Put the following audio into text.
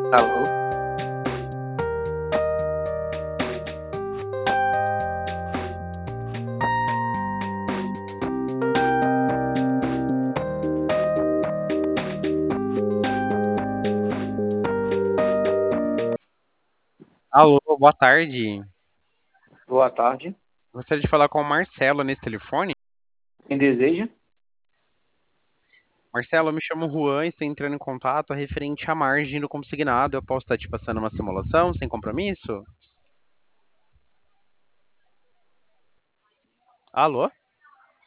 Alô? Alô, boa tarde. Boa tarde. Gostaria de falar com o Marcelo nesse telefone. Quem deseja? Marcelo, eu me chamo Juan e estou entrando em contato referente à margem do consignado. Eu posso estar te passando uma simulação sem compromisso? Alô?